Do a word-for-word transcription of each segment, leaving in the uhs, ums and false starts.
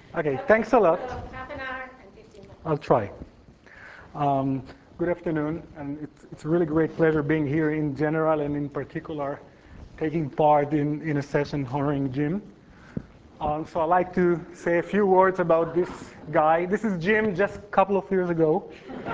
Okay, thanks a lot. So half an hour and fifteen minutes. I'll try. Um, good afternoon, and it's, it's a really great pleasure being here in general and in particular taking part in, in a session honoring Jim. Um, so I'd like to say a few words about this guy. This is Jim just a couple of years ago.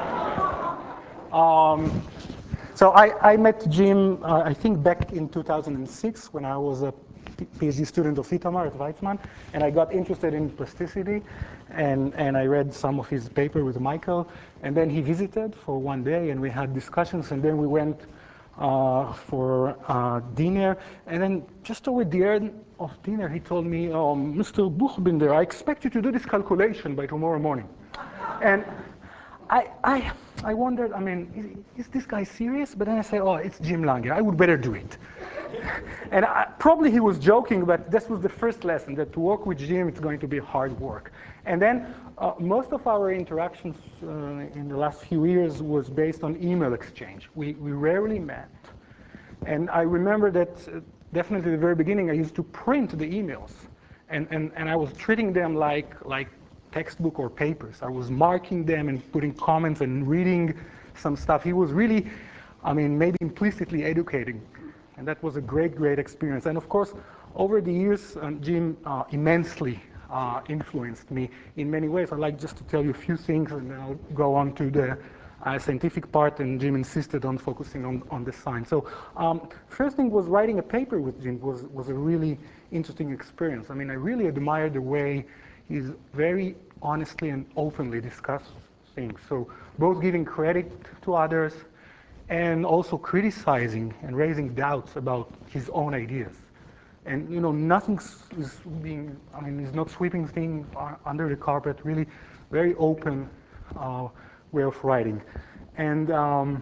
Um, so I, I met Jim, uh, I think back in two thousand six when I was a PhD student of Itamar at Weizmann, and I got interested in plasticity, and, and I read some of his paper with Michael, and then he visited for one day, and we had discussions, and then we went uh, for uh, dinner, and then just over the end of dinner, he told me, oh, Mister Buchbinder, I expect you to do this calculation by tomorrow morning. And I, I, I wondered, I mean, is, is this guy serious? But then I said, oh, it's Jim Langer. I would better do it. And I, probably he was joking, but this was the first lesson, that to work with Jim, it's going to be hard work. And then uh, most of our interactions uh, in the last few years was based on email exchange. We, we rarely met. And I remember that uh, definitely at the very beginning, I used to print the emails. And, and, and I was treating them like, like textbook or papers. I was marking them and putting comments and reading some stuff. He was really, I mean, maybe implicitly educating. And that was a great, great experience. And of course, over the years, um, Jim uh, immensely uh, influenced me in many ways. I'd like just to tell you a few things, and then I'll go on to the uh, scientific part, and Jim insisted on focusing on, on the science. So um, first thing was writing a paper with Jim was, was a really interesting experience. I mean, I really admire the way he's very honestly and openly discuss things. So both giving credit to others and also criticizing and raising doubts about his own ideas. And you know, nothing is being, I mean, he's not sweeping things under the carpet, really very open uh, way of writing. And um,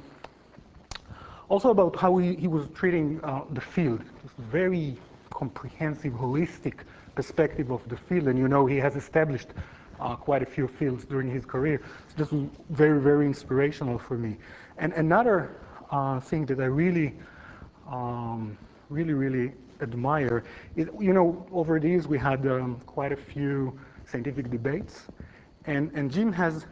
also about how he, he was treating uh, the field. This very comprehensive, holistic perspective of the field. And you know, he has established uh, quite a few fields during his career. So this was very, very inspirational for me. And another uh, thing that I really, um, really, really admire is, you know, over the years we had um, quite a few scientific debates. And, and Jim has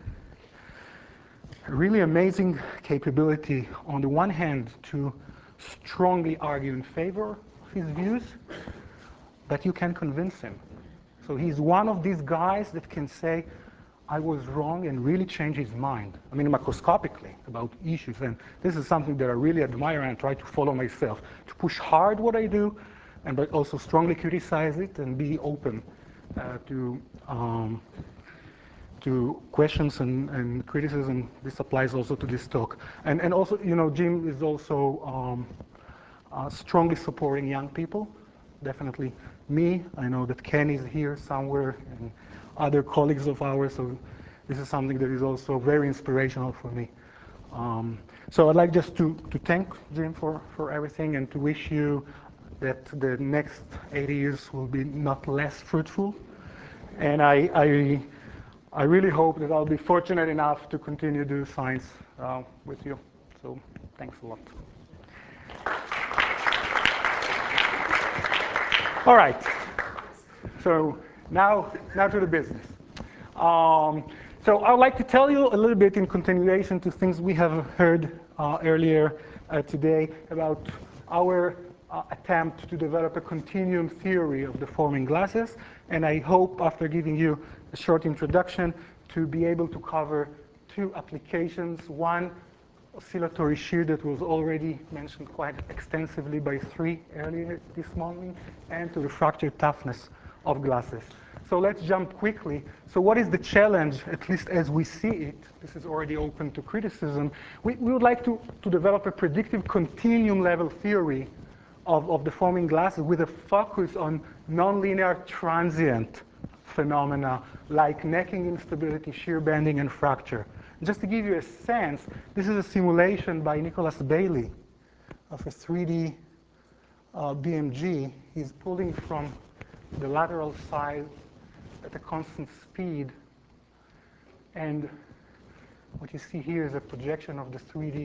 a really amazing capability, on the one hand, to strongly argue in favor of his views, but you can convince him. So he's one of these guys that can say, I was wrong, and really change his mind. I mean, macroscopically about issues. And this is something that I really admire and try to follow myself. To push hard what I do, and but also strongly criticize it and be open uh, to um, to questions and, and criticism. This applies also to this talk. And, and also, you know, Jim is also um, uh, strongly supporting young people. Definitely me. I know that Ken is here somewhere, and other colleagues of ours. So this is something that is also very inspirational for me. Um, so I'd like just to, to thank Jim for, for everything, and to wish you that the next eighty years will be not less fruitful. And I, I I really hope that I'll be fortunate enough to continue to do science uh, with you. So thanks a lot. All right. So now, now to the business. Um, so I would like to tell you a little bit in continuation to things we have heard uh, earlier uh, today about our uh, attempt to develop a continuum theory of deforming glasses. And I hope, after giving you a short introduction, to be able to cover two applications. One, oscillatory shear, that was already mentioned quite extensively by Sri earlier this morning, and to the fracture toughness of glasses. So let's jump quickly. So what is the challenge, at least as we see it? This is already open to criticism. We, we would like to, to develop a predictive continuum level theory of, of deforming glasses with a focus on nonlinear transient phenomena like necking instability, shear bending, and fracture. Just to give you a sense, this is a simulation by Nicholas Bailey of a three D uh, B M G. He's pulling from the lateral side at a constant speed. And what you see here is a projection of the three D.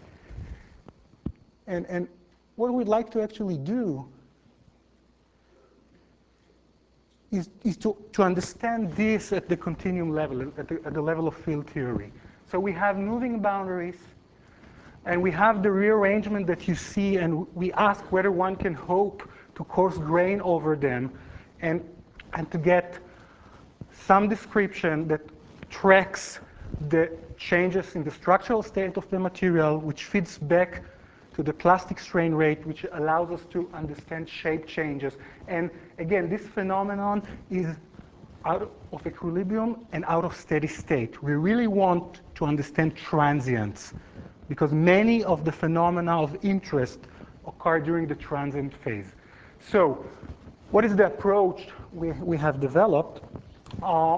And, and what we'd like to actually do is, is to, to understand this at the continuum level, at the, at the level of field theory. So we have moving boundaries, and we have the rearrangement that you see, and we ask whether one can hope to coarse grain over them and, and to get some description that tracks the changes in the structural state of the material, which feeds back to the plastic strain rate, which allows us to understand shape changes. And again, this phenomenon is out of equilibrium and out of steady state. We really want to understand transients, because many of the phenomena of interest occur during the transient phase. So what is the approach we, we have developed? Uh,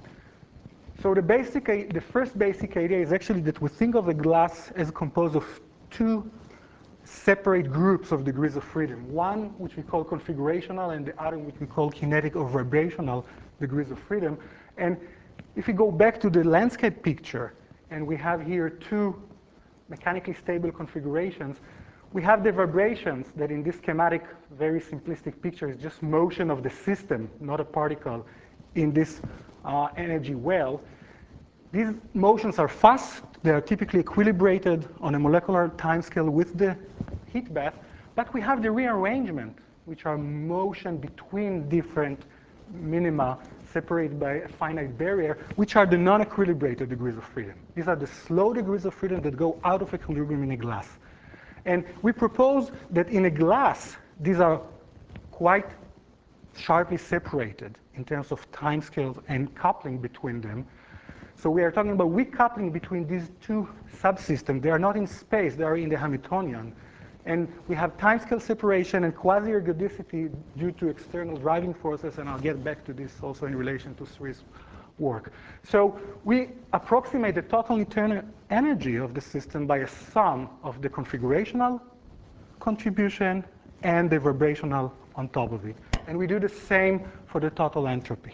so the, basic, the first basic idea is actually that we think of a glass as composed of two separate groups of degrees of freedom. One which we call configurational, and the other which we call kinetic or vibrational degrees of freedom. And if we go back to the landscape picture, and we have here two mechanically stable configurations, we have the vibrations that in this schematic, very simplistic picture is just motion of the system, not a particle, in this uh, energy well. These motions are fast. They are typically equilibrated on a molecular timescale with the heat bath. But we have the rearrangement, which are motion between different minima separated by a finite barrier, which are the non-equilibrated degrees of freedom. These are the slow degrees of freedom that go out of equilibrium in a glass. And we propose that in a glass, these are quite sharply separated in terms of timescales and coupling between them. So we are talking about weak coupling between these two subsystems. They are not in space, they are in the Hamiltonian. And we have timescale separation and quasi-ergodicity due to external driving forces, and I'll get back to this also in relation to Swiss work. So we approximate the total internal energy of the system by a sum of the configurational contribution and the vibrational on top of it. And we do the same for the total entropy.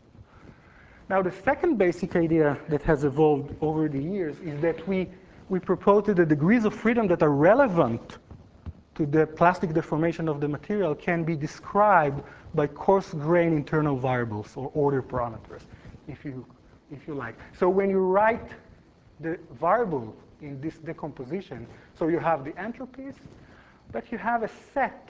Now, the second basic idea that has evolved over the years is that we, we propose that the degrees of freedom that are relevant to the plastic deformation of the material can be described by coarse grain internal variables or order parameters, if you, if you like. So when you write the variable in this decomposition, so you have the entropies, but you have a set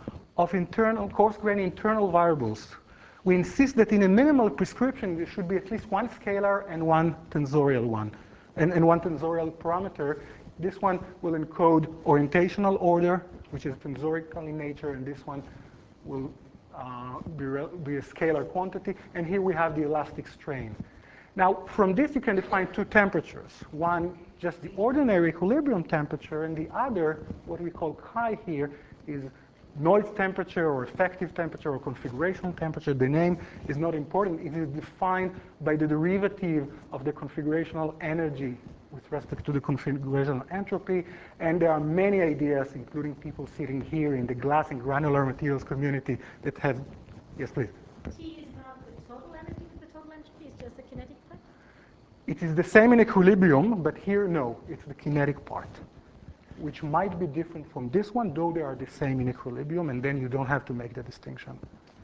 of internal coarse grain internal variables. We insist that in a minimal prescription, there should be at least one scalar and one tensorial one, and, and one tensorial parameter. This one will encode orientational order, which is tensorical in nature, and this one will uh, be, be a scalar quantity. And here we have the elastic strain. Now, from this, you can define two temperatures. One, just the ordinary equilibrium temperature, and the other, what we call chi here, is noise temperature or effective temperature or configurational temperature. The name is not important. It is defined by the derivative of the configurational energy with respect to the configurational entropy. And there are many ideas, including people sitting here in the glass and granular materials community that have, yes, please. T is not the total energy to the total entropy, it's just the kinetic part? It is the same in equilibrium, but here, no, it's the kinetic part, which might be different from this one, though they are the same in equilibrium, and then you don't have to make the distinction.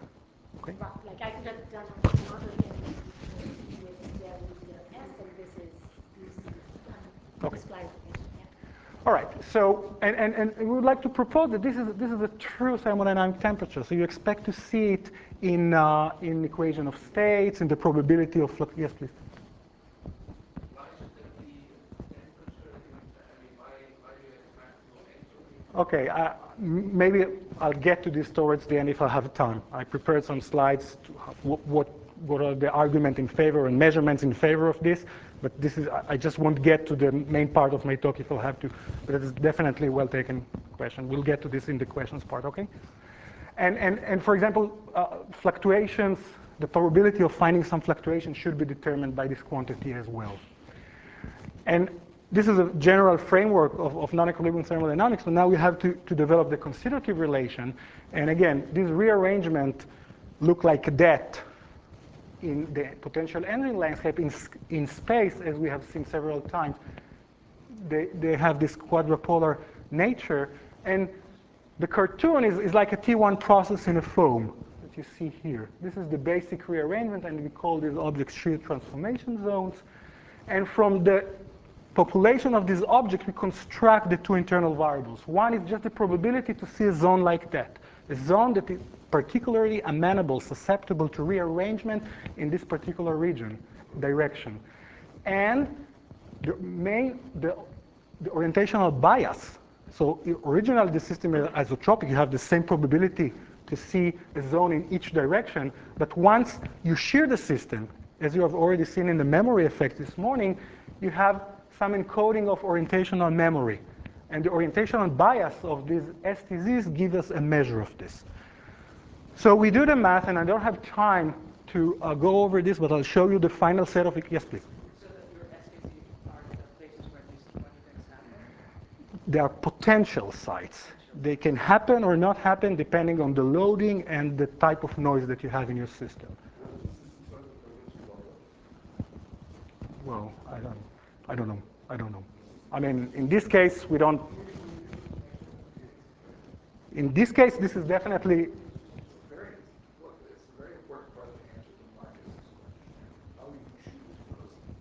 Okay? Right, like I could have done a modeling with the S, and this is um, this clarification. Yeah. All right, so, and, and, and we would like to propose that this is, this is a true thermodynamic temperature. So you expect to see it in, uh, in equation of states, in the probability of flux. Yes, please. Okay, uh, maybe I'll get to this towards the end if I have time. I prepared some slides to what, what, what are the arguments in favor and measurements in favor of this, but this is, I just won't get to the main part of my talk if I'll have to, but it's definitely a well-taken question. We'll get to this in the questions part, okay? And, and, and for example, uh, fluctuations, the probability of finding some fluctuation should be determined by this quantity as well. And this is a general framework of, of non-equilibrium thermodynamics, but now we have to, to develop the constitutive relation. And again, this rearrangement look like that in the potential energy landscape. In, in space, as we have seen several times, they, they have this quadrupolar nature. And the cartoon is, is like a T one process in a foam. you see here. This is the basic rearrangement, and we call these objects shear transformation zones. And from the population of these objects, we construct the two internal variables. One is just the probability to see a zone like that, a zone that is particularly amenable, susceptible to rearrangement in this particular region, direction. And the main, the, the orientational bias. So originally the system is isotropic. You have the same probability to see a zone in each direction. But once you shear the system, as you have already seen in the memory effect this morning, you have some encoding of orientational memory. And the orientational bias of these S T Zs give us a measure of this. So we do the math, and I don't have time to uh, go over this, but I'll show you the final set of, yes, please. So that your S T Zs are the places where these funny things happen? They are potential sites. They can happen or not happen depending on the loading and the type of noise that you have in your system. Well, I don't, I don't know. I don't know. I mean, in this case, we don't. In this case, this is definitely. Very, look, it's a very important question to answer to Marcus's question. How do you choose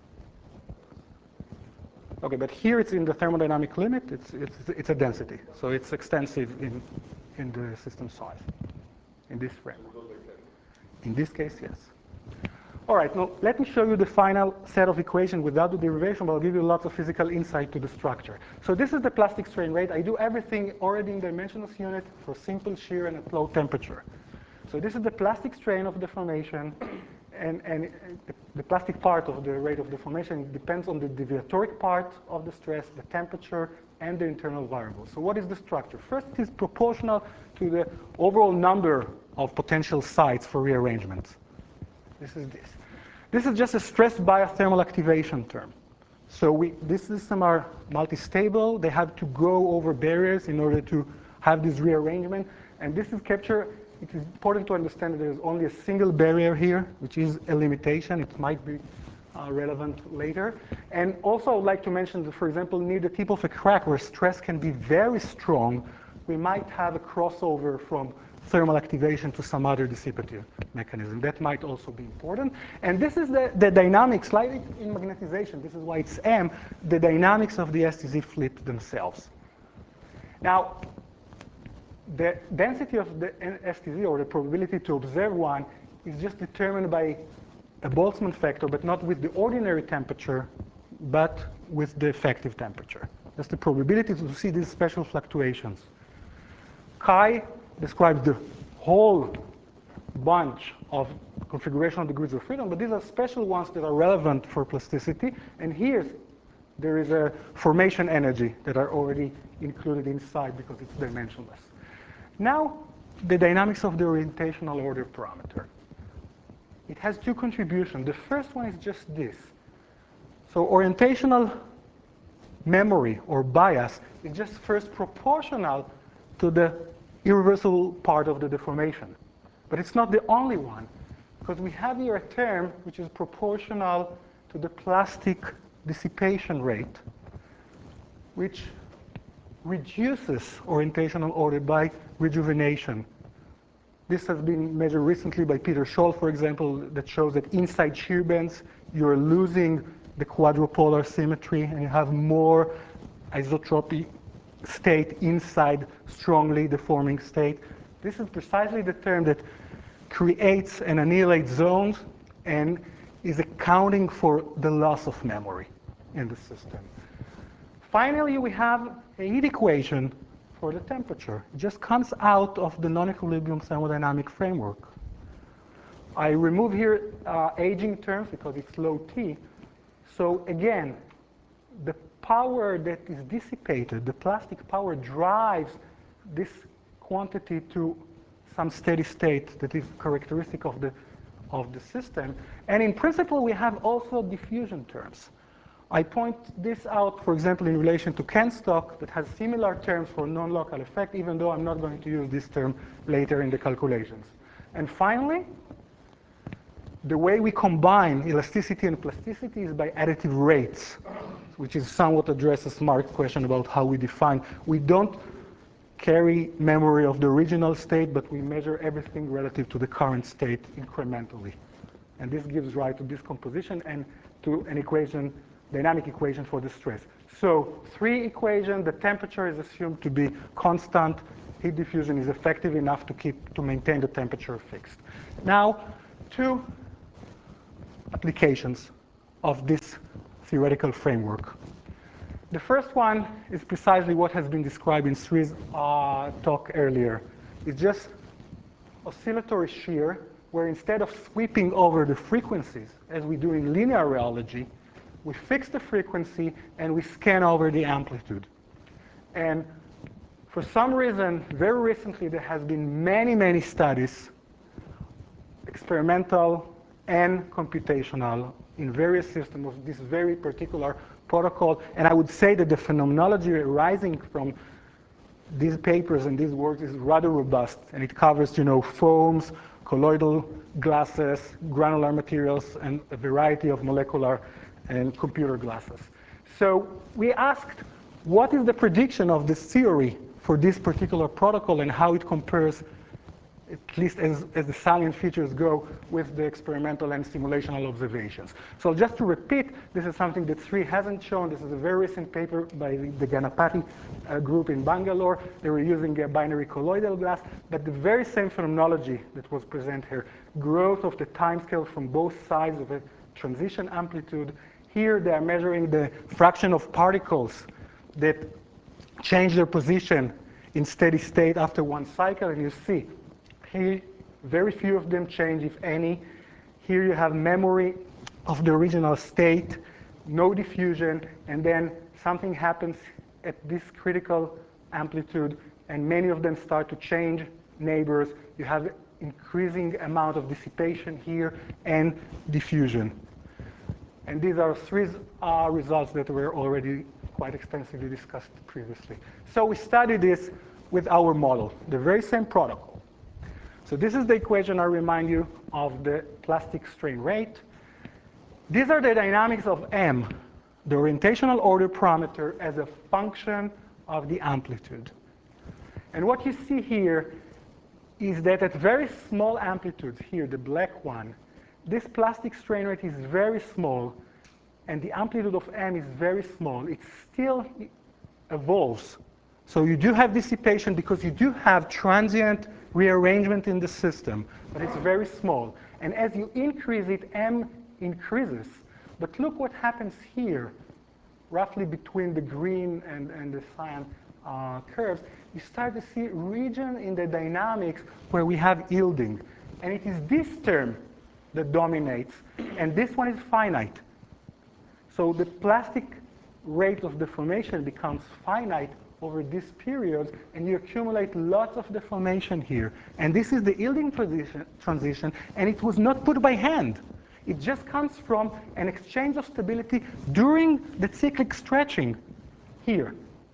those? Okay, but here it's in the thermodynamic limit. It's it's it's a density, so it's extensive in in the system size. In this framework. In this case, yes. All right, now let me show you the final set of equations without the derivation, but I'll give you lots of physical insight to the structure. So this is the plastic strain rate. I do everything already in dimensionless unit for simple shear and at low temperature. So this is the plastic strain of deformation, and, and the, the plastic part of the rate of deformation depends on the deviatoric part of the stress, the temperature, and the internal variables. So what is the structure? First, it is proportional to the overall number of potential sites for rearrangements. This is this. This is just a stress bias thermal activation term. So we, these systems are multi-stable. They have to go over barriers in order to have this rearrangement. And this is captured. It is important to understand that there is only a single barrier here, which is a limitation. It might be uh, relevant later. And also, I would like to mention that, for example, near the tip of a crack where stress can be very strong, we might have a crossover from thermal activation to some other dissipative mechanism. That might also be important. And this is the, the dynamics, like in magnetization, this is why it's M, the dynamics of the S T Z flip themselves. Now, the density of the S T Z, or the probability to observe one, is just determined by a Boltzmann factor, but not with the ordinary temperature, but with the effective temperature. That's the probability to see these special fluctuations. Chi describes the whole bunch of configuration degrees of freedom, but these are special ones that are relevant for plasticity. And here, there is a formation energy that are already included inside because it's dimensionless. Now, the dynamics of the orientational order parameter. It has two contributions. The first one is just this. So orientational memory or bias is just first proportional to the irreversible part of the deformation. But it's not the only one, because we have here a term which is proportional to the plastic dissipation rate, which reduces orientational order by rejuvenation. This has been measured recently by Peter Scholl, for example, that shows that inside shear bands, you're losing the quadrupolar symmetry, and you have more isotropy state inside strongly deforming state. This is precisely the term that creates and annihilates zones and is accounting for the loss of memory in the system. Finally, we have a heat equation for the temperature. It just comes out of the non-equilibrium thermodynamic framework. I remove here uh, aging terms because it's low T. So again, the power that is dissipated, the plastic power, drives this quantity to some steady state that is characteristic of the, of the system. And in principle, we have also diffusion terms. I point this out, for example, in relation to Kenstock that has similar terms for non-local effect, even though I'm not going to use this term later in the calculations. And finally, the way we combine elasticity and plasticity is by additive rates, which is somewhat addresses Mark's question about how we define. We don't carry memory of the original state, but we measure everything relative to the current state incrementally. And this gives rise to this composition and to an equation, dynamic equation for the stress. So three equations, the temperature is assumed to be constant, heat diffusion is effective enough to keep, to maintain the temperature fixed. Now, two applications of this theoretical framework. The first one is precisely what has been described in Sri's uh, talk earlier. It's just oscillatory shear, where instead of sweeping over the frequencies, as we do in linear rheology, we fix the frequency and we scan over the amplitude. And for some reason, very recently, there has been many, many studies, experimental and computational, in various systems of this very particular protocol. And I would say that the phenomenology arising from these papers and these works is rather robust, and it covers, you know, foams, colloidal glasses, granular materials, and a variety of molecular and computer glasses. So we asked, what is the prediction of this theory for this particular protocol and how it compares, at least as, as the salient features go, with the experimental and simulational observations. So just to repeat, this is something that Sri hasn't shown. This is a very recent paper by the, the Ganapathy uh, group in Bangalore. They were using a binary colloidal glass, but the very same phenomenology that was presented here, growth of the time scale from both sides of a transition amplitude. Here they are measuring the fraction of particles that change their position in steady state after one cycle, and you see here, very few of them change, if any. Here you have memory of the original state, no diffusion, and then something happens at this critical amplitude, and many of them start to change neighbors. You have increasing amount of dissipation here and diffusion. And these are three uh, results that were already quite extensively discussed previously. So we studied this with our model, the very same protocol. So this is the equation, I remind you, of the plastic strain rate. These are the dynamics of M, the orientational order parameter, as a function of the amplitude. And what you see here is that at very small amplitudes, here, the black one, this plastic strain rate is very small, and the amplitude of M is very small. It still evolves. So you do have dissipation because you do have transient rearrangement in the system, but it's very small. And as you increase it, M increases. But look what happens here, roughly between the green and, and the cyan uh, curves. You start to see a region in the dynamics where we have yielding. And it is this term that dominates, and this one is finite. So the plastic rate of deformation becomes finite over this period, and you accumulate lots of deformation here. And this is the yielding transition, transition, and it was not put by hand. It just comes from an exchange of stability during the cyclic stretching here,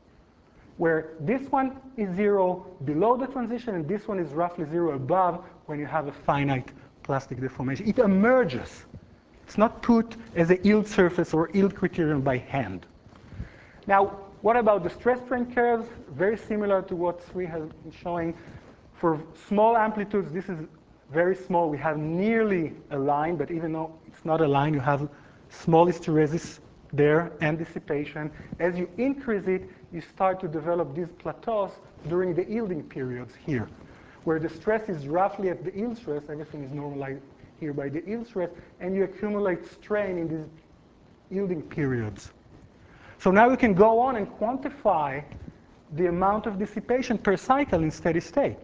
where this one is zero below the transition, and this one is roughly zero above when you have a finite plastic deformation. It emerges. It's not put as a yield surface or yield criterion by hand. Now, what about the stress strain curves? Very similar to what Sri has been showing. For small amplitudes, this is very small. We have nearly a line, but even though it's not a line, you have small hysteresis there and dissipation. As you increase it, you start to develop these plateaus during the yielding periods here, where the stress is roughly at the yield stress. Everything is normalized here by the yield stress, and you accumulate strain in these yielding periods. So now we can go on and quantify the amount of dissipation per cycle in steady state.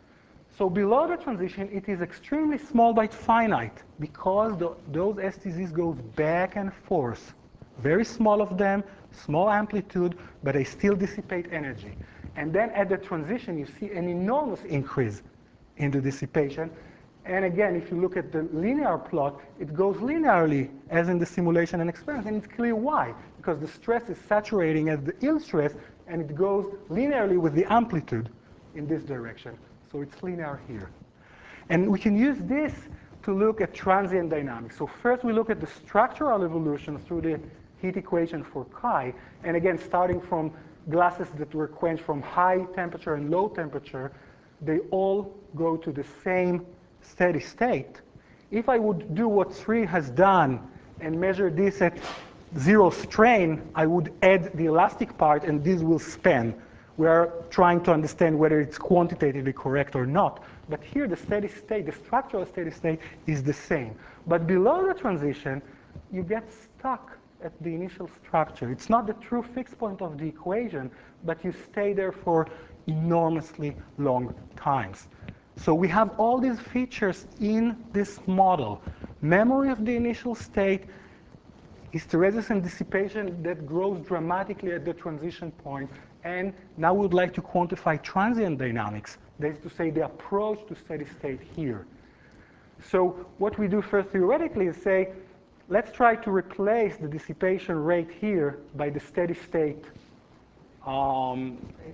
So below the transition, it is extremely small but finite, because the, those S T Zs goes back and forth. Very small of them, small amplitude, but they still dissipate energy. And then at the transition, you see an enormous increase in the dissipation. And again, if you look at the linear plot, it goes linearly, as in the simulation and experiment, and it's clear why. Because the stress is saturating at the yield stress, and it goes linearly with the amplitude in this direction. So it's linear here. And we can use this to look at transient dynamics. So first we look at the structural evolution through the heat equation for chi, and again, starting from glasses that were quenched from high temperature and low temperature, they all go to the same steady state. If I would do what Sri has done and measure this at zero strain, I would add the elastic part and this will span. We are trying to understand whether it's quantitatively correct or not. But here the steady state, the structural steady state is the same. But below the transition, you get stuck at the initial structure. It's not the true fixed point of the equation, but you stay there for enormously long times. So we have all these features in this model. Memory of the initial state, hysteresis and dissipation that grows dramatically at the transition point. And now we would like to quantify transient dynamics. That is to say, the approach to steady state here. So what we do first theoretically is say, let's try to replace the dissipation rate here by the steady state um,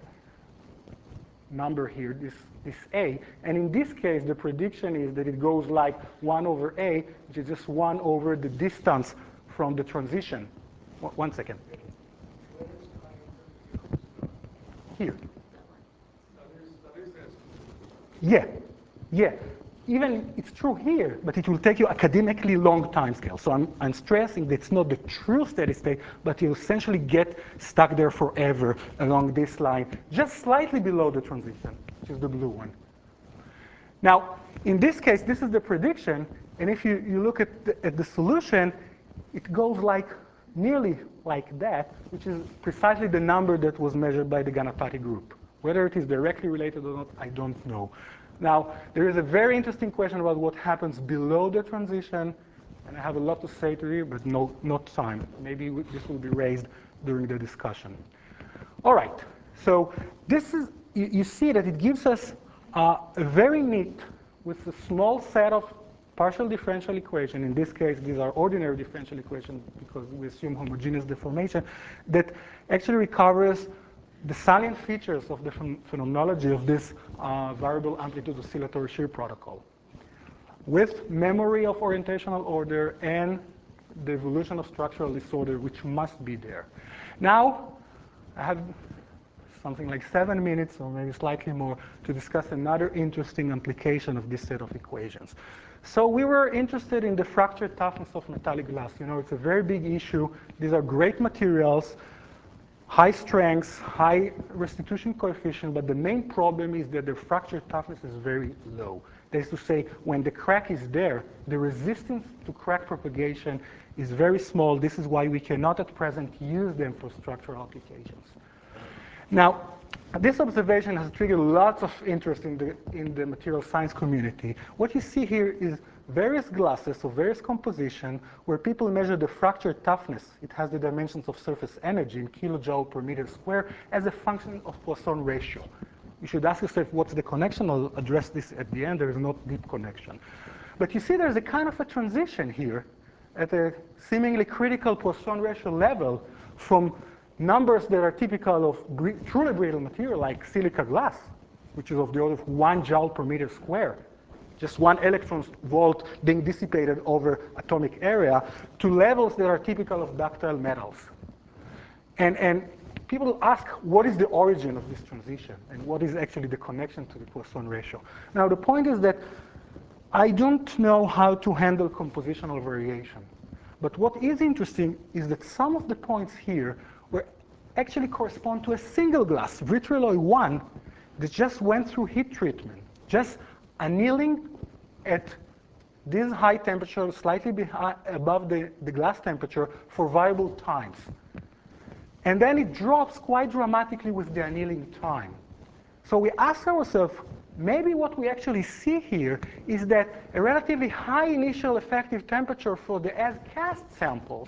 number here, this, this A. And in this case, the prediction is that it goes like one over A, which is just one over the distance from the transition. One second. Here. Yeah, yeah. Even it's true here, but it will take you academically long time scale. So I'm, I'm stressing that it's not the true steady state, but you essentially get stuck there forever along this line, just slightly below the transition, which is the blue one. Now, in this case, this is the prediction, and if you, you look at the, at the solution, it goes like nearly like that, which is precisely the number that was measured by the Ganapathy group. Whether it is directly related or not, I don't know. Now, there is a very interesting question about what happens below the transition, and I have a lot to say to you, but no, not time. Maybe this will be raised during the discussion. All right, so this is, you, you see that it gives us uh, a very neat, with a small set of partial differential equation. In this case, these are ordinary differential equations because we assume homogeneous deformation, that actually recovers the salient features of the ph phenomenology of this uh, variable amplitude oscillatory shear protocol, with memory of orientational order and the evolution of structural disorder, which must be there. Now, I have something like seven minutes or maybe slightly more to discuss another interesting implication of this set of equations. So we were interested in the fracture toughness of metallic glass. You know, it's a very big issue. These are great materials, high strengths, high restitution coefficient, but the main problem is that the fracture toughness is very low. That is to say, when the crack is there, the resistance to crack propagation is very small. This is why we cannot at present use them for structural applications. Now, this observation has triggered lots of interest in the, in the material science community. What you see here is various glasses of various composition where people measure the fracture toughness. It has the dimensions of surface energy in kilojoule per meter square as a function of Poisson ratio. You should ask yourself, what's the connection? I'll address this at the end. There is not deep connection. But you see there's a kind of a transition here at a seemingly critical Poisson ratio level from numbers that are typical of truly brittle material like silica glass, which is of the order of one joule per meter square, just one electron volt being dissipated over atomic area, to levels that are typical of ductile metals. And, and people ask, what is the origin of this transition? And what is actually the connection to the Poisson ratio? Now, the point is that I don't know how to handle compositional variation. But what is interesting is that some of the points here were actually correspond to a single glass, vitriol one, that just went through heat treatment, just annealing at this high temperature, slightly behind, above the, the glass temperature for variable times. And then it drops quite dramatically with the annealing time. So we ask ourselves, maybe what we actually see here is that a relatively high initial effective temperature for the as-cast samples,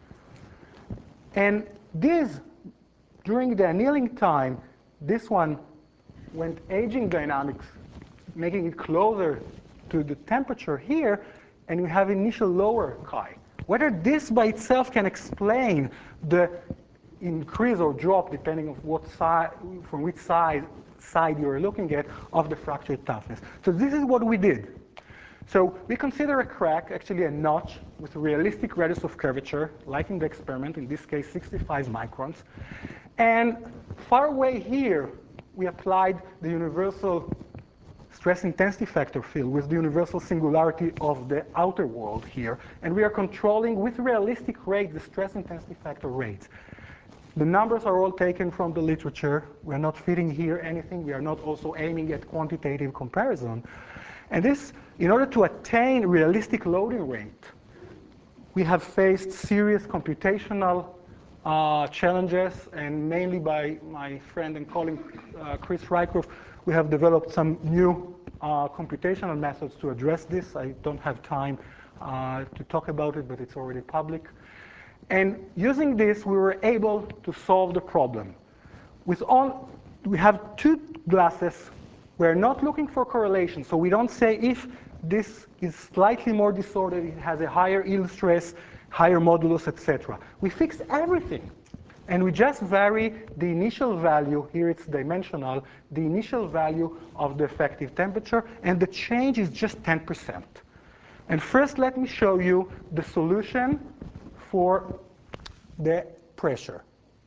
and this, during the annealing time, this one went aging dynamics, making it closer to the temperature here, and we have initial lower chi. Whether this by itself can explain the increase or drop, depending on what side, from which side, side you're looking at, of the fracture toughness. So this is what we did. So we consider a crack actually a notch with a realistic radius of curvature, like in the experiment, in this case sixty-five microns. And far away here, we applied the universal stress intensity factor field with the universal singularity of the outer world here. And we are controlling with realistic rate the stress intensity factor rates. The numbers are all taken from the literature. We are not fitting here anything. We are not also aiming at quantitative comparison. And this, in order to attain realistic loading rate, we have faced serious computational uh, challenges, and mainly by my friend and colleague uh, Chris Rycroft, we have developed some new uh, computational methods to address this. I don't have time uh, to talk about it, but it's already public. And using this, we were able to solve the problem. With all, we have two glasses. We're not looking for correlation, so we don't say if this is slightly more disordered, it has a higher yield stress, higher modulus, et cetera. We fix everything, and we just vary the initial value, here it's dimensional, the initial value of the effective temperature, and the change is just ten percent. And first, let me show you the solution for the pressure.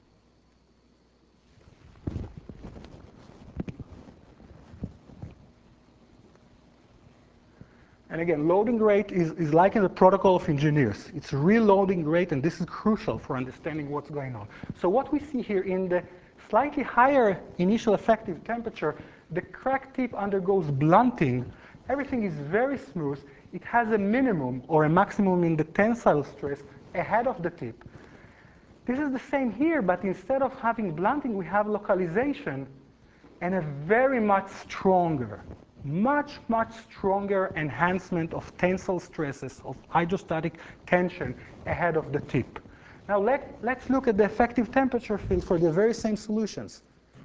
And again, loading rate is, is like in the protocol of engineers. It's a real loading rate, and this is crucial for understanding what's going on. So what we see here in the slightly higher initial effective temperature, the crack tip undergoes blunting. Everything is very smooth. It has a minimum or a maximum in the tensile stress ahead of the tip. This is the same here, but instead of having blunting, we have localization and a very much stronger, much, much stronger enhancement of tensile stresses, of hydrostatic tension ahead of the tip. Now let, let's look at the effective temperature field for the very same solutions.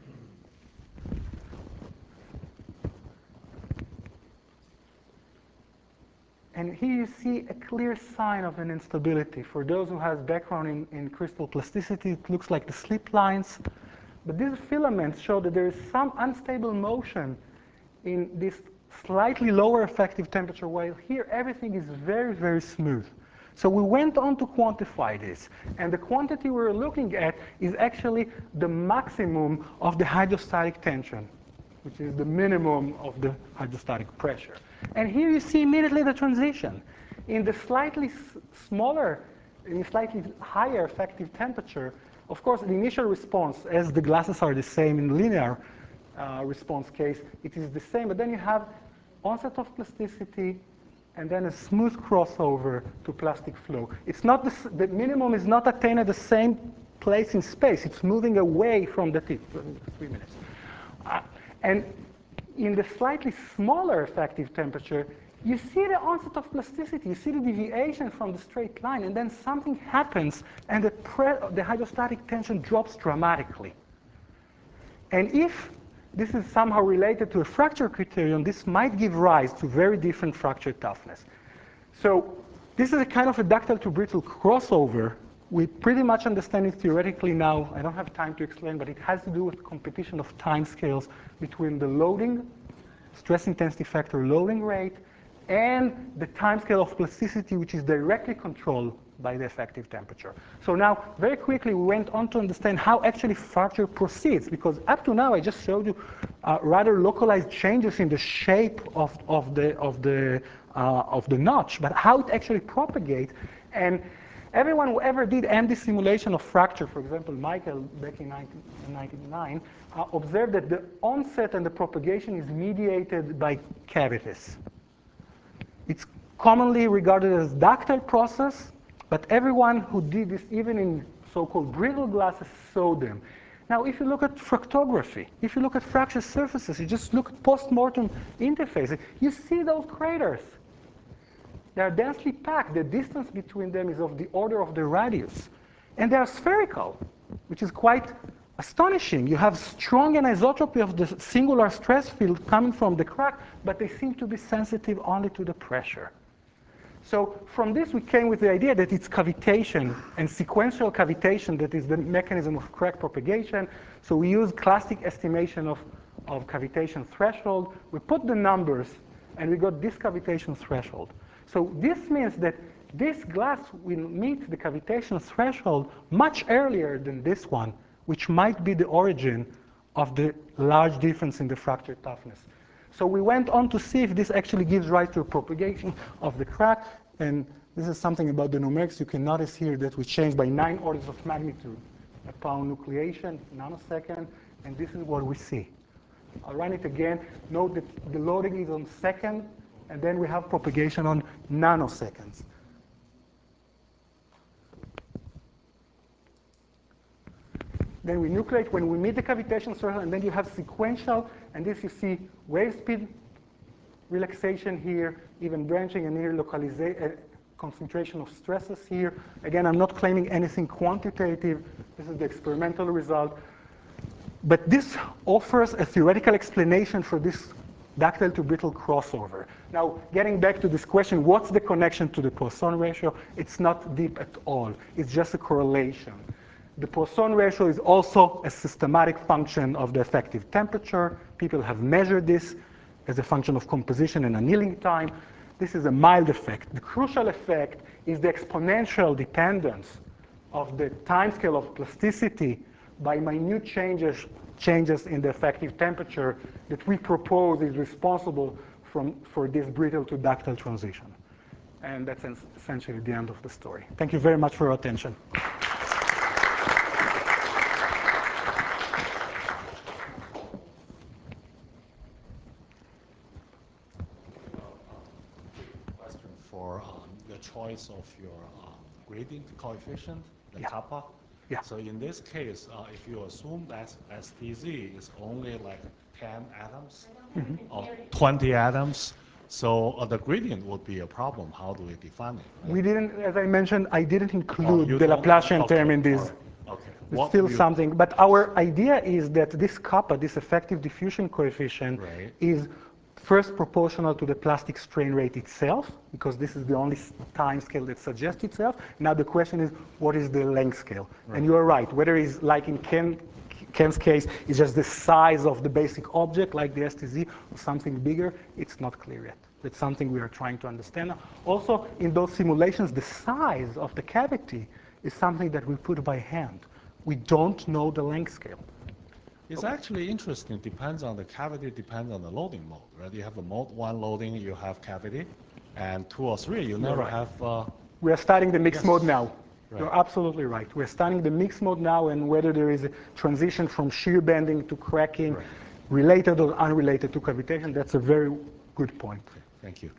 And here you see a clear sign of an instability. For those who have background in, in crystal plasticity, it looks like the slip lines. But these filaments show that there is some unstable motion in this slightly lower effective temperature, while here everything is very, very smooth. So we went on to quantify this. And the quantity we're looking at is actually the maximum of the hydrostatic tension, which is the minimum of the hydrostatic pressure. And here you see immediately the transition. In the slightly smaller, in the slightly higher effective temperature, of course, the initial response, as the glasses are the same in linear uh, response case, it is the same. But then you have onset of plasticity, and then a smooth crossover to plastic flow. It's not the, the minimum is not attained at the same place in space. It's moving away from the tip. Three minutes. Uh, and in the slightly smaller effective temperature, you see the onset of plasticity. You see the deviation from the straight line, and then something happens, and the, pre the hydrostatic tension drops dramatically. And if this is somehow related to a fracture criterion, this might give rise to very different fracture toughness. So this is a kind of a ductile to brittle crossover. We pretty much understand it theoretically now. I don't have time to explain, but it has to do with competition of time scales between the loading, stress intensity factor loading rate, and the time scale of plasticity, which is directly controlled by the effective temperature. So now, very quickly, we went on to understand how actually fracture proceeds, because up to now, I just showed you uh, rather localized changes in the shape of, of, the, of, the, uh, of the notch, but how it actually propagates. And everyone who ever did M D simulation of fracture, for example, Michael back in nineteen ninety-nine, uh, observed that the onset and the propagation is mediated by cavities. It's commonly regarded as ductile process, but everyone who did this, even in so-called brittle glasses, saw them. Now, if you look at fructography, if you look at fracture surfaces, you just look at post-mortem interfaces, you see those craters. They are densely packed. The distance between them is of the order of the radius. And they are spherical, which is quite astonishing. You have strong anisotropy of the singular stress field coming from the crack, but they seem to be sensitive only to the pressure. So from this, we came with the idea that it's cavitation and sequential cavitation that is the mechanism of crack propagation. So we use classic estimation of, of cavitation threshold. We put the numbers and we got this cavitation threshold. So this means that this glass will meet the cavitation threshold much earlier than this one, which might be the origin of the large difference in the fracture toughness. So we went on to see if this actually gives rise to a propagation of the crack, and this is something about the numerics. You can notice here that we changed by nine orders of magnitude upon nucleation, nanosecond, and this is what we see. I'll run it again. Note that the loading is on second, and then we have propagation on nanoseconds. Then we nucleate when we meet the cavitation threshold, and then you have sequential, and this you see wave speed relaxation here, even branching, and here localization, uh, concentration of stresses here. Again, I'm not claiming anything quantitative. This is the experimental result. But this offers a theoretical explanation for this ductile to brittle crossover. Now, getting back to this question, what's the connection to the Poisson ratio? It's not deep at all. It's just a correlation. The Poisson ratio is also a systematic function of the effective temperature. People have measured this as a function of composition and annealing time. This is a mild effect. The crucial effect is the exponential dependence of the timescale of plasticity by minute changes, changes in the effective temperature that we propose is responsible from, for this brittle to ductile transition. And that's essentially the end of the story. Thank you very much for your attention. For um, the choice of your um, gradient coefficient, the Yeah. kappa. Yeah. So in this case, uh, if you assume that S T Z is only like ten atoms Mm-hmm. or twenty atoms, so uh, the gradient would be a problem. How do we define it? Right? We didn't, as I mentioned, I didn't Oh, include you the don't- Laplacian okay, term in this. all right, Okay. It's What still do you- something, but our idea is that this kappa, this effective diffusion coefficient, Right. is first proportional to the plastic strain rate itself, because this is the only time scale that suggests itself. Now the question is, what is the length scale? Right. And you are right, whether it's like in Ken, Ken's case, it's just the size of the basic object, like the S T Z, or something bigger, it's not clear yet. That's something we are trying to understand. Also, in those simulations, the size of the cavity is something that we put by hand. We don't know the length scale. It's actually interesting. Depends on the cavity, depends on the loading mode, right? You have a mode one loading, you have cavity, and two or three, you never right. have. Uh, We are studying the mixed Yes. mode now. Right. You're absolutely right. We're studying the mixed mode now and whether there is a transition from shear bending to cracking, Right. related or unrelated to cavitation. That's a very good point. Thank you.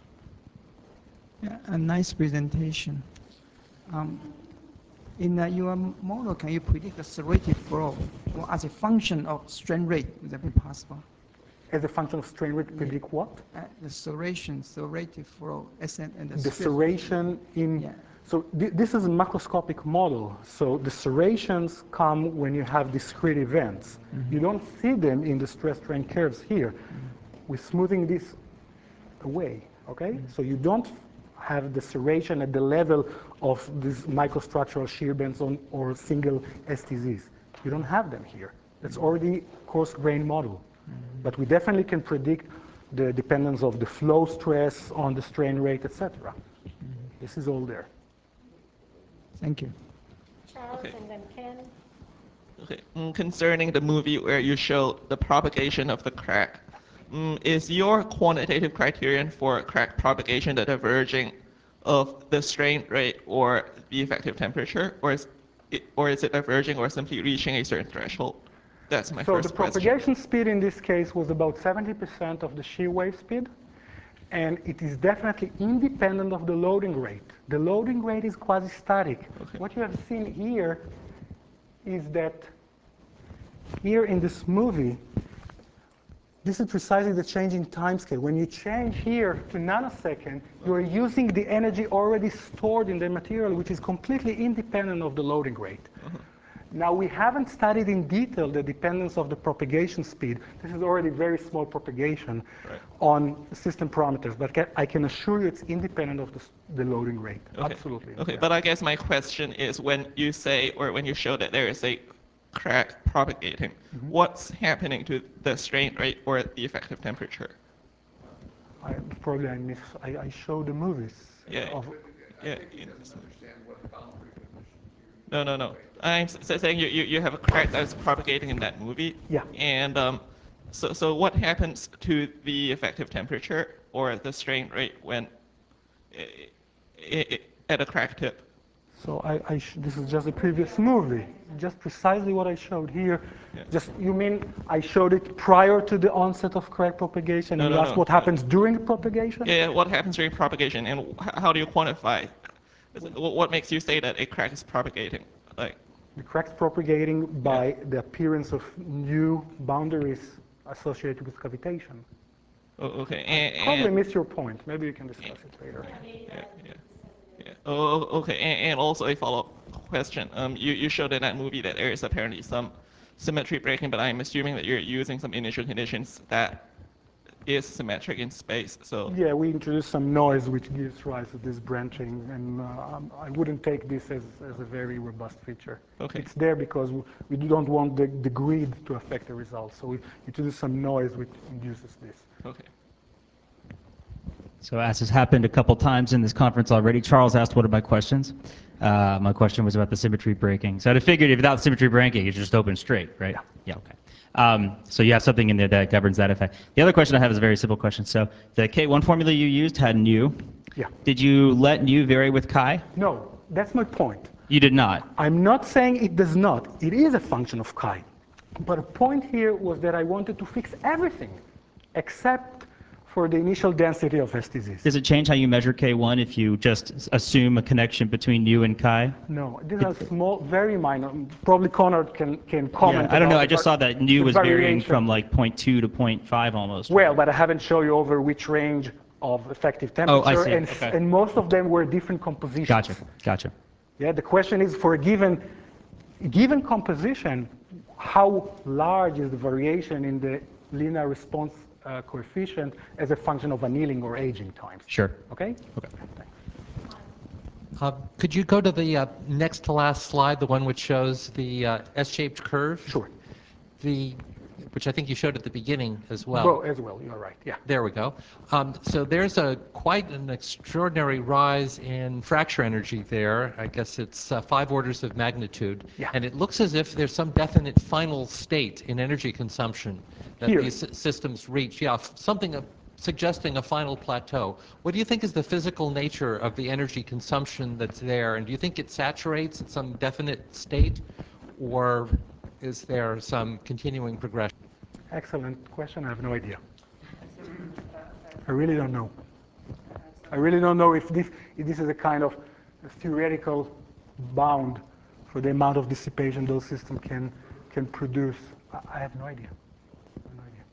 Yeah, a nice presentation. Um, in uh, your model, can you predict the serrated flow or as a function of strain rate? Would that be possible? As a function of strain rate, predict what? Uh, the serration, serrated flow, S N and the, The stress- serration in, Yeah. so th this is a macroscopic model. So the serrations come when you have discrete events. Mm-hmm. You don't see them in the stress strain curves here. Mm-hmm. We're smoothing this away, okay? Mm-hmm. So you don't have the serration at the level of these microstructural shear bands on, or single S T Zs. You don't have them here. It's already coarse-grained model. Mm-hmm. But we definitely can predict the dependence of the flow stress on the strain rate, et cetera. Mm-hmm. This is all there. Thank you. Charles Okay. and then Ken. Okay. Mm, concerning the movie where you show the propagation of the crack, mm, is your quantitative criterion for crack propagation the diverging of the strain rate or the effective temperature, or is it, or is it diverging or simply reaching a certain threshold? That's my So first the question. propagation speed in this case was about seventy percent of the shear wave speed, and it is definitely independent of the loading rate. The loading rate is quasi-static. Okay. What you have seen here is that here in this movie, this is precisely the changing time scale. When you change here to nanosecond, you are using the energy already stored in the material, which is completely independent of the loading rate. Uh-huh. Now, we haven't studied in detail the dependence of the propagation speed. This is already very small propagation Right. on system parameters, but ca- I can assure you it's independent of the, s- the loading rate. Okay. Absolutely. Okay, independent. but I guess my question is when you say or when you show that there is a crack propagating, Mm-hmm. what's happening to the strain rate or the effective temperature? I, probably I miss, I, I show the movies. Yeah. Of, I Yeah, think he yeah. doesn't understand what boundary conditions you. No, no, no. I'm s- saying you, you, you have a crack that's propagating in that movie. Yeah. And um, so, so what happens to the effective temperature or the strain rate when i i at a crack tip? So I, I sh this is just a previous movie, just precisely what I showed here. Yeah. Just, you mean I showed it prior to the onset of crack propagation, No, and no, you asked no, what no. happens during the propagation? Yeah, yeah, what happens during propagation and wh- how do you quantify? Is it- wh- What makes you say that a crack is propagating? Like, The cracks propagating by the appearance of new boundaries associated with cavitation. o- okay, I and, probably and missed your point. Maybe we can discuss it later. yeah, yeah, yeah. Oh, oh, okay, and, and also a follow-up question. Um, you, you showed in that movie that there is apparently some symmetry breaking, but I'm assuming that you're using some initial conditions that is symmetric in space. So Yeah, we introduced some noise which gives rise to this branching, and uh, I wouldn't take this as, as a very robust feature. Okay. It's there because we don't want the, the grid to affect the results, so we introduce some noise which induces this. okay. So as has happened a couple times in this conference already, Charles asked one of my questions. Uh, my question was about the symmetry breaking. So I'd have figured if without symmetry breaking, it's just open straight, right? Yeah, okay. Um, so you have something in there that governs that effect. The other question I have is a very simple question. So the K one formula you used had nu. Yeah. Did you let nu vary with chi? No, that's my point. You did not. I'm not saying it does not. It is a function of chi. But the point here was that I wanted to fix everything except for the initial density of S T Zs. Does it change how you measure K one if you just assume a connection between nu and chi? No, these are small, very minor. Probably Conrad can, can comment. Yeah, I don't know. about I just the saw that nu the was varying variation. from like zero point two to zero point five almost. Well, but I haven't shown you over which range of effective temperature, Oh, I see. and, Okay. and most of them were different compositions. Gotcha. Gotcha. Yeah, the question is for a given, given composition, how large is the variation in the linear response uh, coefficient as a function of annealing or aging times? Sure. Okay? Okay. Uh, could you go to the uh, next to last slide, the one which shows the uh, S-shaped curve? Sure. The, which I think you showed at the beginning as well. Well, as well, you're right, yeah. There we go. Um, so there's a quite an extraordinary rise in fracture energy there. I guess it's uh, five orders of magnitude. Yeah. And it looks as if there's some definite final state in energy consumption that Here. these s- systems reach. Yeah, f- something of, suggesting a final plateau. What do you think is the physical nature of the energy consumption that's there? And do you think it saturates at some definite state? Or is there some continuing progression? Excellent question. I have no idea. I really don't know. I really don't know if this, if this is a kind of theoretical bound for the amount of dissipation those systems can, can produce. I, I have no idea. I have no idea.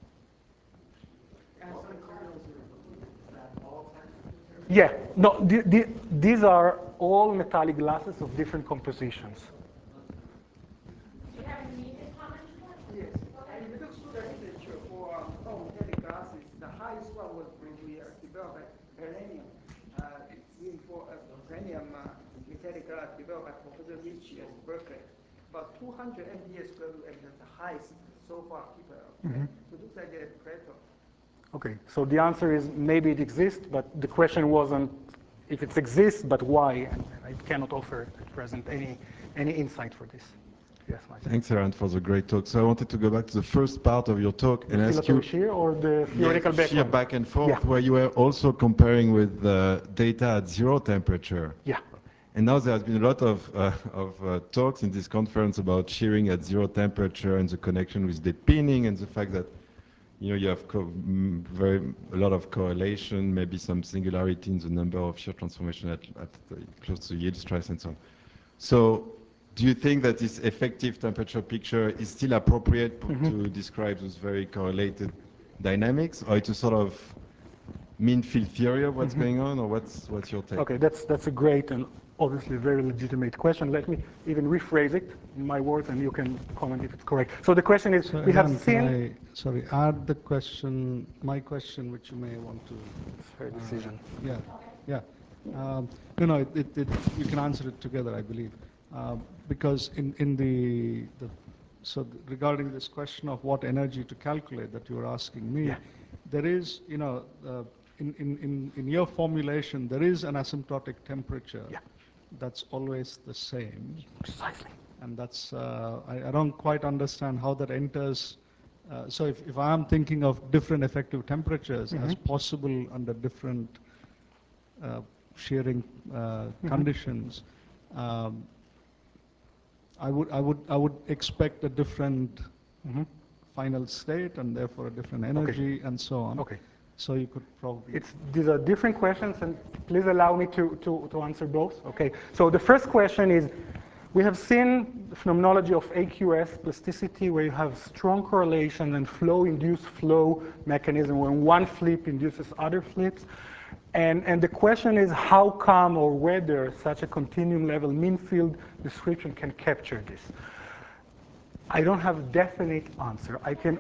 Yeah, no, the, the, these are all metallic glasses of different compositions. Do you have any immediate comments? Yes. In the literature for um, all metallic glasses, the highest one was when we uh, developed Perlenium. Uh, even for uh, Perlenium uh, metallic glass developed by Professor Ricci at Berkeley. About two hundred M D S square root, and that's the highest so far people have. Mm-hmm. So it looks like a plateau. Okay, so the answer is maybe it exists, but the question wasn't if it exists, but why, and I cannot offer at present any, any insight for this. Yes, Mike. Thanks, Aaron, for the great talk. So I wanted to go back to the first part of your talk The and ask you... oscillatory shear or the theoretical yes, shear background? back and forth, Yeah. where you were also comparing with uh, data at zero temperature. Yeah. And now there has been a lot of, uh, of uh, talks in this conference about shearing at zero temperature and the connection with dead pinning and the fact that you know, you have co mm, very a lot of correlation, maybe some singularity in the number of shear transformation at, at the, close to yield stress and so on. So, do you think that this effective temperature picture is still appropriate Mm-hmm. to describe those very correlated dynamics, or it's a sort of mean field theory of what's Mm-hmm. going on, or what's what's your take? Okay, that's that's a great and obviously very legitimate question. Let me even rephrase it in my words, and you can comment if it's correct. So the question is, So we have Aaron, seen. can I, sorry, add the question, my question, which you may want to. Fair decision. Uh, yeah, yeah. Um, no, no, it, it, it, you can answer it together, I believe, uh, because in in the the so th regarding this question of what energy to calculate that you were asking me, Yeah. there is, you know, uh, in, in, in, in your formulation, there is an asymptotic temperature Yeah. that's always the same. Precisely. And that's, uh, I, I don't quite understand how that enters. Uh, so if, if I am thinking of different effective temperatures Mm-hmm. as possible under different uh, shearing uh, Mm-hmm. conditions, um, I would, I would, I would expect a different Mm-hmm. final state and therefore a different energy Okay. and so on. Okay. So you could probably. It's, these are different questions, and please allow me to, to, to answer both. Okay. So the first question is, we have seen the phenomenology of A Q S plasticity, where you have strong correlation and flow-induced flow mechanism, when one flip induces other flips. And, and the question is how come or whether such a continuum level mean field description can capture this. I don't have a definite answer. I can.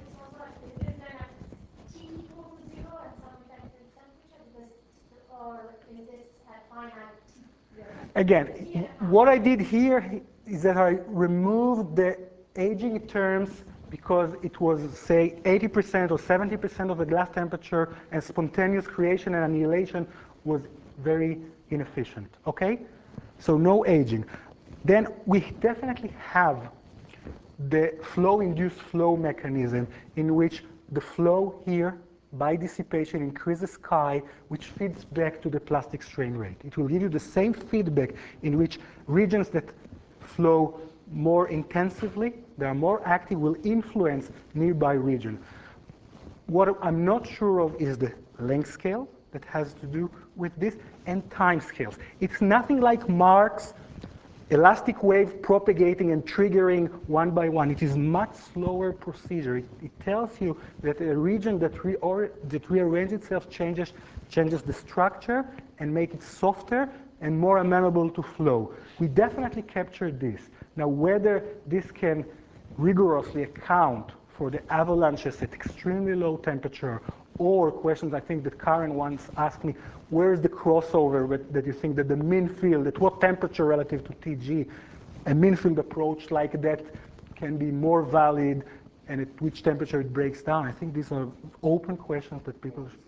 Again, what I did here is that I removed the aging terms because it was, say, eighty percent or seventy percent of the glass temperature, and spontaneous creation and annihilation was very inefficient, okay? So no aging. Then we definitely have the flow-induced flow mechanism, in which the flow here by dissipation increases chi, which feeds back to the plastic strain rate. It will give you the same feedback in which regions that flow more intensively, they are more active, will influence nearby region. What I'm not sure of is the length scale that has to do with this, and time scales. It's nothing like Mark's elastic wave propagating and triggering one by one. It is much slower procedure. It, it tells you that a region that, reor that rearranges itself changes, changes the structure and make it softer and more amenable to flow. We definitely captured this. Now, whether this can rigorously account for the avalanches at extremely low temperature, or questions I think that Karen once asked me, where is the crossover with, that you think that the mean field, at what temperature relative to T G, a mean field approach like that can be more valid, and at which temperature it breaks down? I think these are open questions that people should.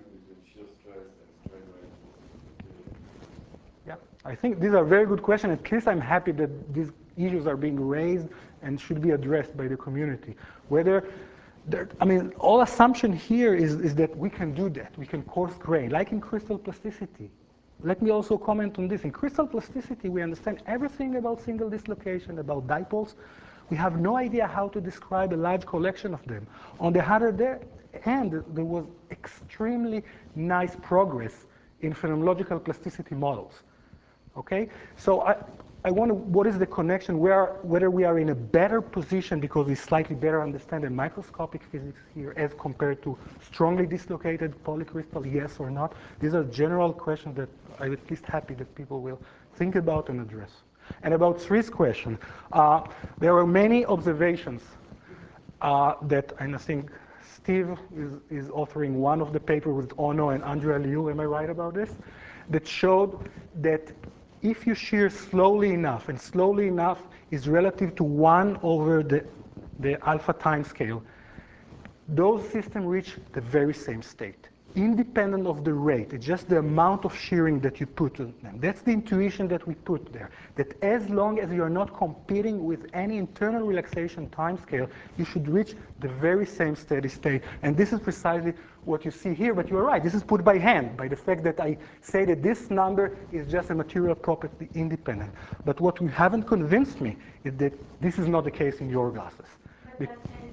Yeah, I think these are very good questions. At least I'm happy that these issues are being raised and should be addressed by the community. Whether There, I mean, all assumption here is, is that we can do that. We can coarse grain, like in crystal plasticity. Let me also comment on this. In crystal plasticity, we understand everything about single dislocation, about dipoles. We have no idea how to describe a large collection of them. On the other hand, there was extremely nice progress in phenomenological plasticity models. Okay? So I, I wonder what is the connection, where, whether we are in a better position because we slightly better understand the microscopic physics here as compared to strongly dislocated polycrystal, yes or not. These are general questions that I'm at least happy that people will think about and address. And about Sri's question, uh, there were many observations uh, that, and I think Steve is, is authoring one of the papers with Ono and Andrea Liu, am I right about this? That showed that if you shear slowly enough, and slowly enough is relative to one over the, the alpha time scale, those systems reach the very same state, independent of the rate. It's just the amount of shearing that you put on them. That's the intuition that we put there, that as long as you're not competing with any internal relaxation time scale, you should reach the very same steady state. And this is precisely what you see here, but you're right, this is put by hand, by the fact that I say that this number is just a material property independent. But what you haven't convinced me is that this is not the case in your glasses. Be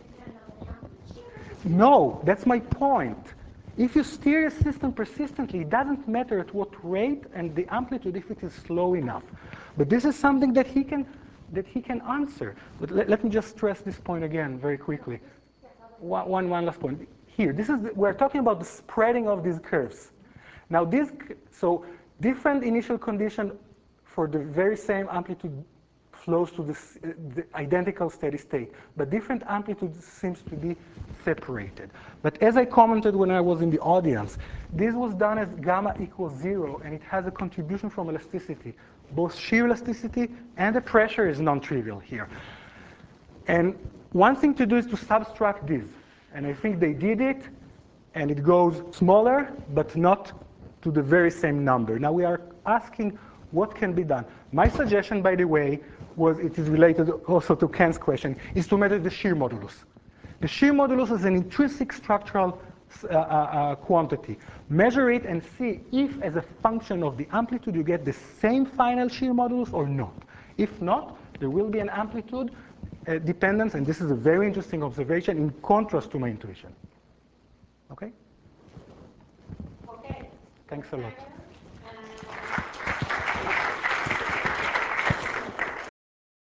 no, that's my point. If you steer a system persistently, it doesn't matter at what rate and the amplitude if it is slow enough. But this is something that he can, that he can answer. But let, let me just stress this point again very quickly. One, one, one last point. Here, this is the, we're talking about the spreading of these curves. Now, this, so different initial condition for the very same amplitude flows to this, uh, the identical steady state, but different amplitude seems to be separated. But as I commented when I was in the audience, this was done as gamma equals zero, and it has a contribution from elasticity. Both shear elasticity and the pressure is non-trivial here. And one thing to do is to subtract this, and I think they did it, and it goes smaller, but not to the very same number. Now we are asking what can be done. My suggestion, by the way, was, it is related also to Ken's question, is to measure the shear modulus. The shear modulus is an intrinsic structural uh, uh, quantity. Measure it and see if, as a function of the amplitude, you get the same final shear modulus or not. If not, there will be an amplitude uh, dependence, and this is a very interesting observation in contrast to my intuition. Okay? Okay. Thanks a lot.